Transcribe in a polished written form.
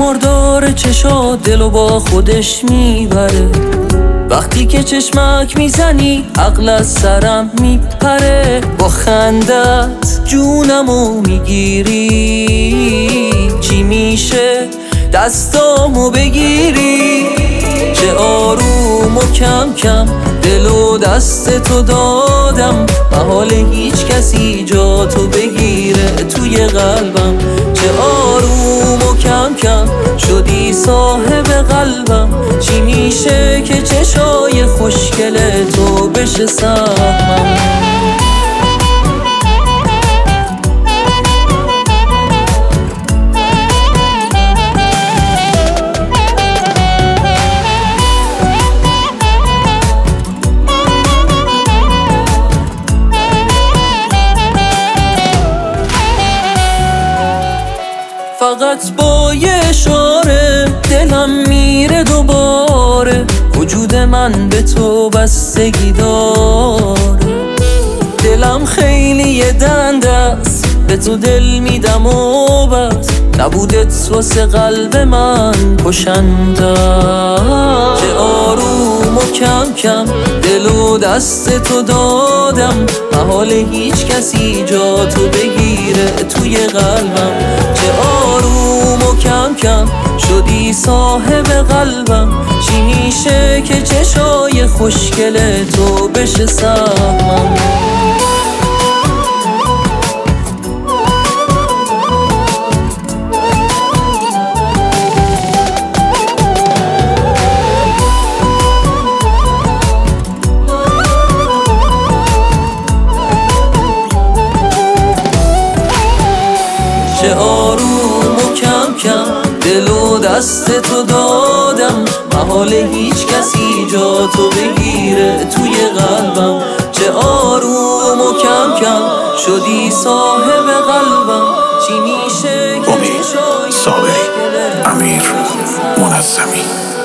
مردار چشات دلو با خودش میبره. وقتی که چشمک میزنی عقل از سرم میپره. با خندت جونمو میگیری، چی میشه دستامو بگیری؟ چه آروم و کم کم دلو دست تو دادم، محال هیچ کسی جا تو بگیره توی قلبم. چه آروم و کم کم شدی صاحب قلبم. چی میشه که چشای خوشگل تو بشه سهمم؟ فقط با یه اشاره دلم میره دوباره. وجود من به تو بستگی داره. دلم خیلی دنده است، به تو دل میدم و بس. نبودت واسه قلب من کشنده. چه آروم و کم کم دل و دست تو دادم، محال هیچ کسی جا تو بگیره توی قلبم. چه آروم و کم کم شدی صاحب قلبم. چی میشه که چشای خوشگل تو بشه سهمم؟ چه آروم و کم کم دل و دست تو دادم، محال هیچ کسی جا تو بگیره توی قلبم. چه آروم و کم کم شدی صاحب قلبم. چی میشه که امید صابری، امیر منظمی.